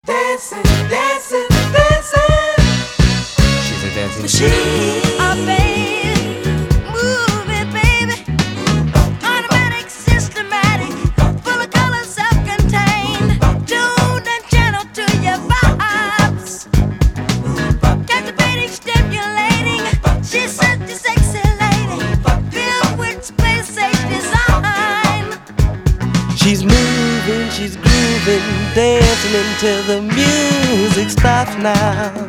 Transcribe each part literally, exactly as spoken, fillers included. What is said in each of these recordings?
Dancing, dancing, dancing. She's a dancing machine. Oh, baby, move it, baby. Automatic, systematic, full of color, self-contained. Tuned and channeled to your vibes. Captivating, stimulating. She's such a sexy lady, filled with space, safe design. She's moving, she's grooving, dancing until the music stops now.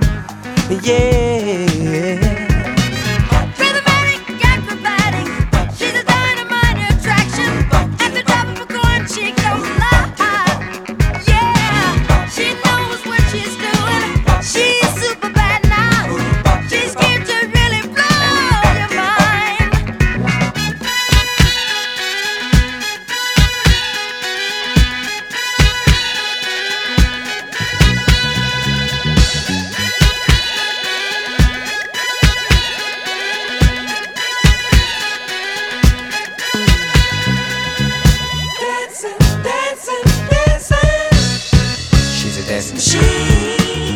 Yeah. Rhythmatic, acrobatic, she's a dynamite attraction. At the top of a coin, she goes live. Yeah, she knows what she's doing. She's super bad now. She's here to really blow your mind. Dancing, dancing, dancing. She's a dancing machine.